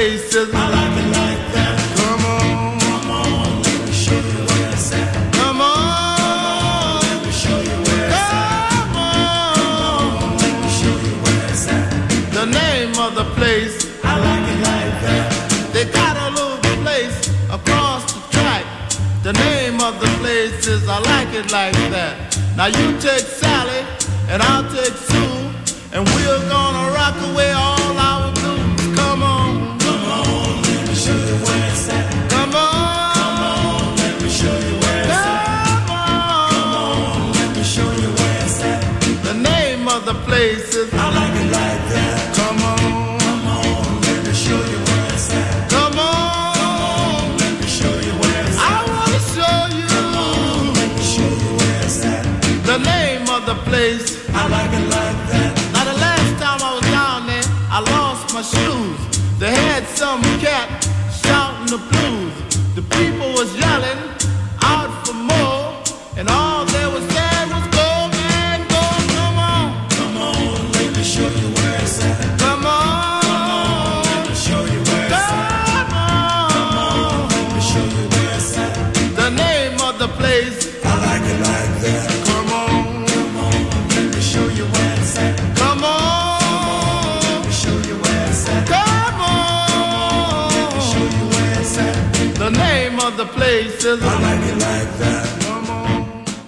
places. I like it like that. Come on, come on, let me show you where it's at. Come on, let me show you where it's at. Come on, let me show you where it's at. The name of the place, I like it like that. They got a little place across the track. The name of the place is I like it like that. Now you take Sally and I'll take Sue, and we're gonna rock away all our blues. Come on, come on, let me show you where it's at. Come on, come on, let me show you where it's at. Come on, let me show you where it's at. The name of the place is I like it like that. Come on, come on, let me show you where it's at. Come on, let me show you where it's at. I wanna show you. Come on, let me show you where it's at. The name of the place, I like it like that. Now the last time I was down there, I lost my shoes. They had some cat shouting the blues. The people was yelling out for more, and all they was saying was go, man, go. Come on, come on, let me show you where it's at. Come on, come on, let me show you where it's at. Come on, let me show you where it's at. The name of the place, I like it like that. Come on, come on, let me show you where it's at. Come on, let me show you where it's at. Come on, let me show you where it's at. The name of the place is I like it like that. Come on.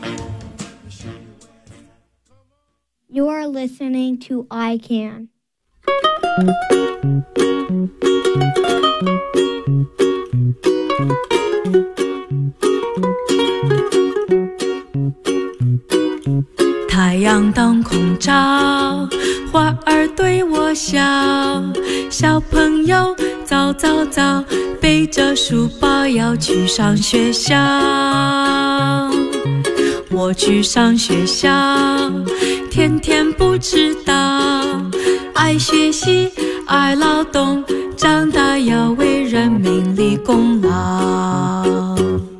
You are listening to I Can. 太阳当空照，花儿对我笑，小朋友早早早，背着书包要去上学校。我去上学校，天天不迟到，爱学习，爱劳动，长大要为人民立功劳。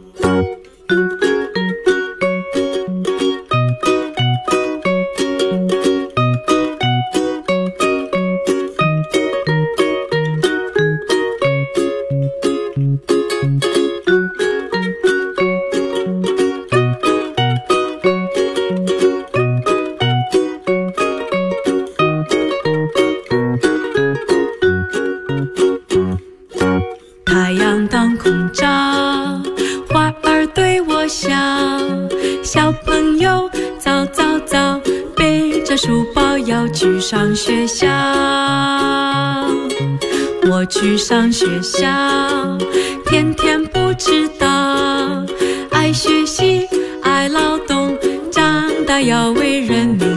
太阳当空照，花儿对我笑，小朋友早早早，背着书包要去上学校。我去上学校，天天不迟到，爱学习，爱劳动，长大要为人民